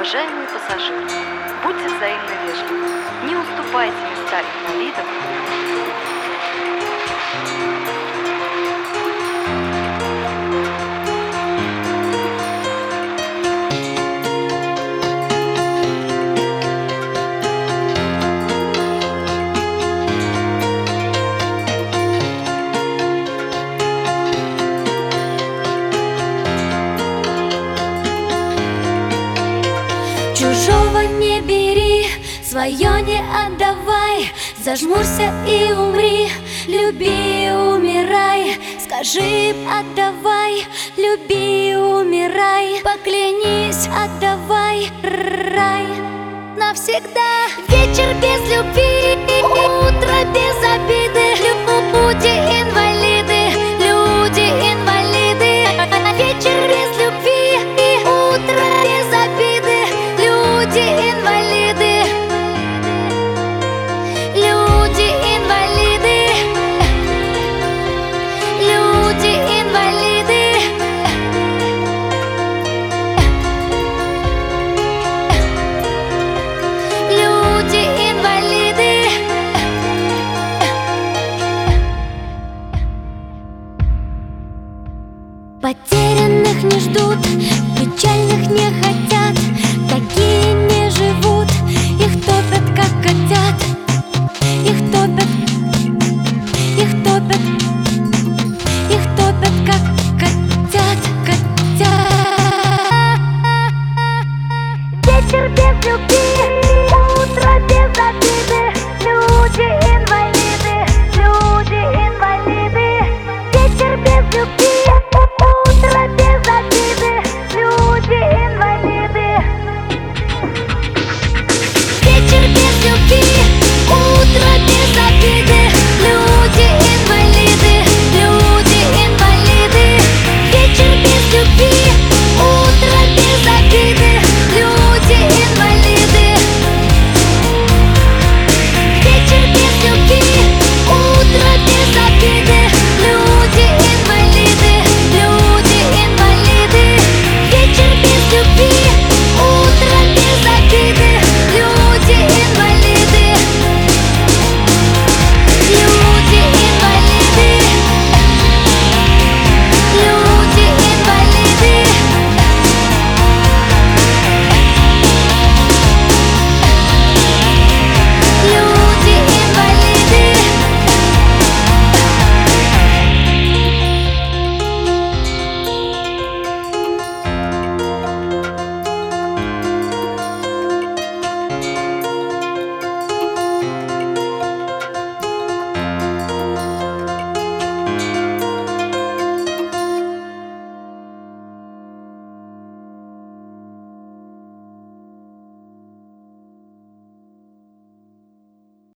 Уважаемые пассажиры, будьте взаимно вежливы, не уступайте места инвалидам. Чужого не бери, свое не отдавай. Зажмурься и умри, люби, умирай. Скажи, отдавай, люби, умирай. Поклянись, отдавай, рай. Навсегда вечер без любви, утро без обиды. Люди инвалиды, люди инвалиды. Вечер без любви и утро без обиды. Люди инвалиды, люди инвалиды, люди инвалиды. Люди инвалиды. Потерянных не ждут, печальных не хотят.